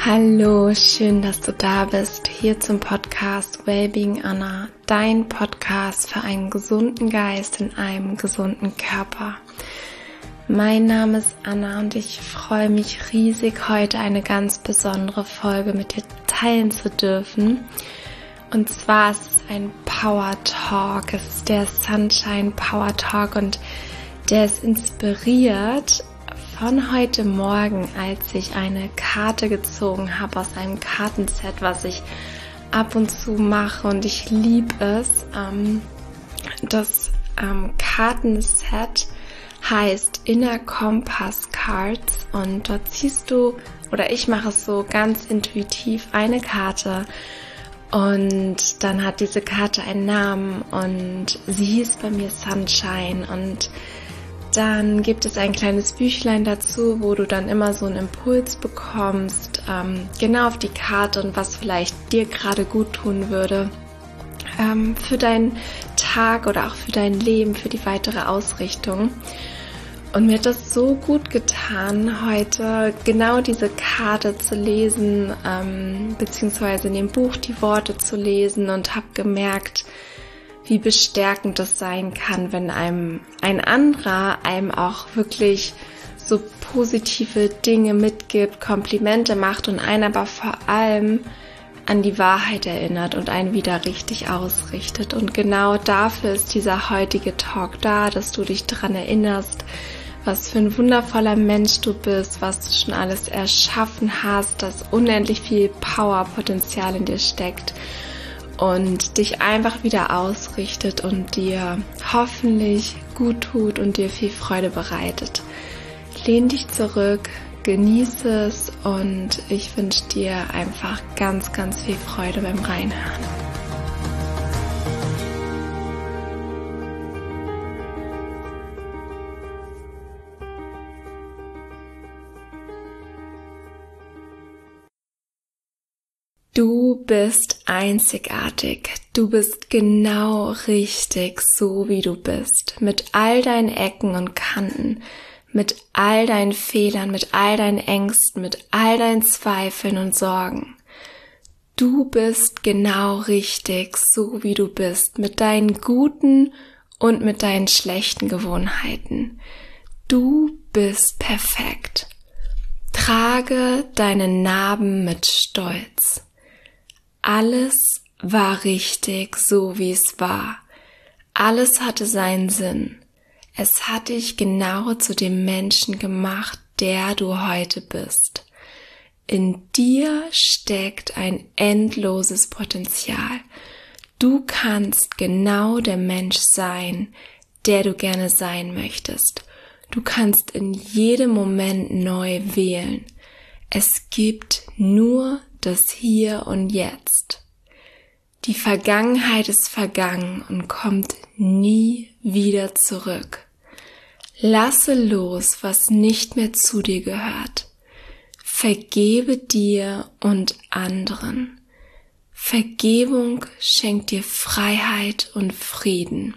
Hallo, schön, dass du da bist, hier zum Podcast Wellbeing Anna, dein Podcast für einen gesunden Geist in einem gesunden Körper. Mein Name ist Anna und ich freue mich riesig, heute eine ganz besondere Folge mit dir teilen zu dürfen. Und zwar ist es ein Power Talk, es ist der Sunshine Power Talk und der ist inspiriert von heute Morgen, als ich eine Karte gezogen habe aus einem Kartenset, was ich ab und zu mache und ich liebe es. Das Kartenset heißt Inner Compass Cards und dort ziehst du, oder ich mache es so ganz intuitiv, eine Karte und dann hat diese Karte einen Namen und sie hieß bei mir Sunshine und dann gibt es ein kleines Büchlein dazu, wo du dann immer so einen Impuls bekommst, genau auf die Karte und was vielleicht dir gerade gut tun würde für deinen Tag oder auch für dein Leben, für die weitere Ausrichtung. Und mir hat das so gut getan, heute genau diese Karte zu lesen, beziehungsweise in dem Buch die Worte zu lesen und habe gemerkt, wie bestärkend das sein kann, wenn einem ein anderer einem auch wirklich so positive Dinge mitgibt, Komplimente macht und einen aber vor allem an die Wahrheit erinnert und einen wieder richtig ausrichtet. Und genau dafür ist dieser heutige Talk da, dass du dich daran erinnerst, was für ein wundervoller Mensch du bist, was du schon alles erschaffen hast, dass unendlich viel Power-Potenzial in dir steckt und dich einfach wieder ausrichtet und dir hoffentlich gut tut und dir viel Freude bereitet. Lehn dich zurück, genieße es und ich wünsche dir einfach ganz, ganz viel Freude beim Reinhören. Du bist einzigartig, du bist genau richtig, so wie du bist, mit all deinen Ecken und Kanten, mit all deinen Fehlern, mit all deinen Ängsten, mit all deinen Zweifeln und Sorgen. Du bist genau richtig, so wie du bist, mit deinen guten und mit deinen schlechten Gewohnheiten. Du bist perfekt. Trage deine Narben mit Stolz. Alles war richtig, so wie es war. Alles hatte seinen Sinn. Es hat dich genau zu dem Menschen gemacht, der du heute bist. In dir steckt ein endloses Potenzial. Du kannst genau der Mensch sein, der du gerne sein möchtest. Du kannst in jedem Moment neu wählen. Es gibt nur das Hier und Jetzt. Die Vergangenheit ist vergangen und kommt nie wieder zurück. Lasse los, was nicht mehr zu dir gehört. Vergebe dir und anderen. Vergebung schenkt dir Freiheit und Frieden.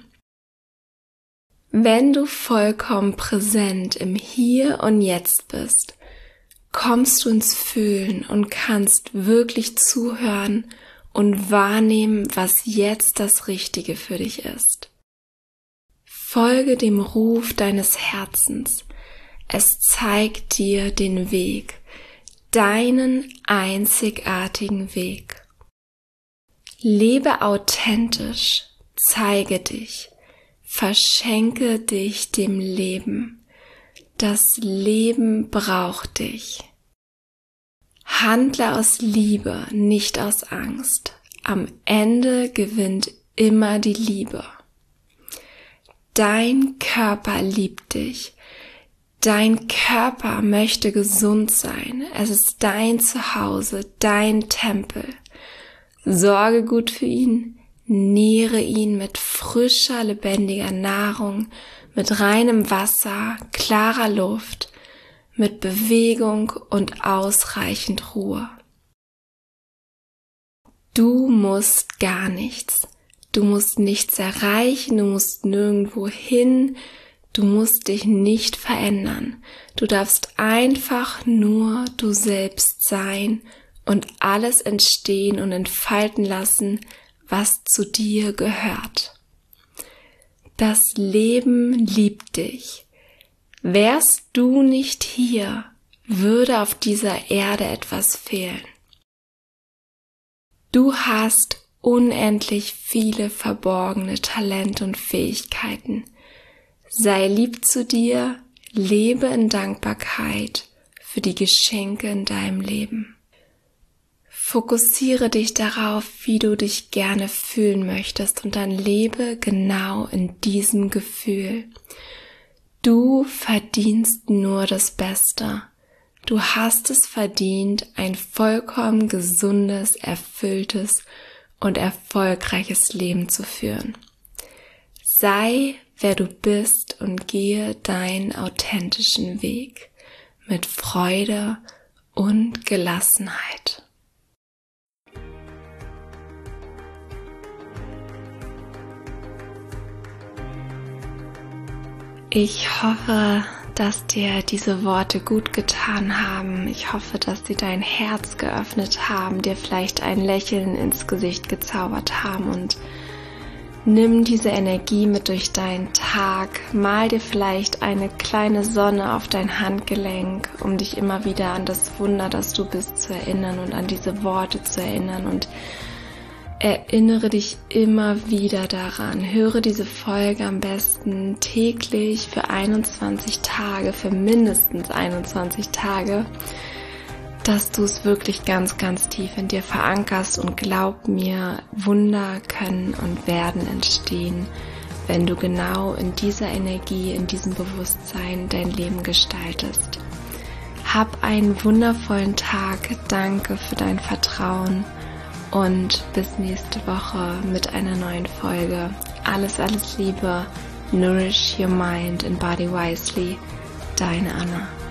Wenn du vollkommen präsent im Hier und Jetzt bist, kommst du ins Fühlen und kannst wirklich zuhören und wahrnehmen, was jetzt das Richtige für dich ist. Folge dem Ruf deines Herzens. Es zeigt dir den Weg, deinen einzigartigen Weg. Lebe authentisch, zeige dich, verschenke dich dem Leben. Das Leben braucht dich. Handle aus Liebe, nicht aus Angst. Am Ende gewinnt immer die Liebe. Dein Körper liebt dich. Dein Körper möchte gesund sein. Es ist dein Zuhause, dein Tempel. Sorge gut für ihn, nähre ihn mit frischer, lebendiger Nahrung, mit reinem Wasser, klarer Luft, mit Bewegung und ausreichend Ruhe. Du musst gar nichts. Du musst nichts erreichen, du musst nirgendwo hin. Du musst dich nicht verändern. Du darfst einfach nur du selbst sein und alles entstehen und entfalten lassen, was zu dir gehört. Das Leben liebt dich. Wärst du nicht hier, würde auf dieser Erde etwas fehlen. Du hast unendlich viele verborgene Talente und Fähigkeiten. Sei lieb zu dir, lebe in Dankbarkeit für die Geschenke in deinem Leben. Fokussiere dich darauf, wie du dich gerne fühlen möchtest und dann lebe genau in diesem Gefühl. Du verdienst nur das Beste. Du hast es verdient, ein vollkommen gesundes, erfülltes und erfolgreiches Leben zu führen. Sei, wer du bist und gehe deinen authentischen Weg mit Freude und Gelassenheit. Ich hoffe, dass dir diese Worte gut getan haben. Ich hoffe, dass sie dein Herz geöffnet haben, dir vielleicht ein Lächeln ins Gesicht gezaubert haben und nimm diese Energie mit durch deinen Tag, mal dir vielleicht eine kleine Sonne auf dein Handgelenk, um dich immer wieder an das Wunder, das du bist, zu erinnern und an diese Worte zu erinnern und erinnere dich immer wieder daran. Höre diese Folge am besten täglich für 21 Tage, für mindestens 21 Tage, dass du es wirklich ganz, ganz tief in dir verankerst und glaub mir, Wunder können und werden entstehen, wenn du genau in dieser Energie, in diesem Bewusstsein dein Leben gestaltest. Hab einen wundervollen Tag, danke für dein Vertrauen und bis nächste Woche mit einer neuen Folge. Alles, alles Liebe, nourish your mind and body wisely, deine Anna.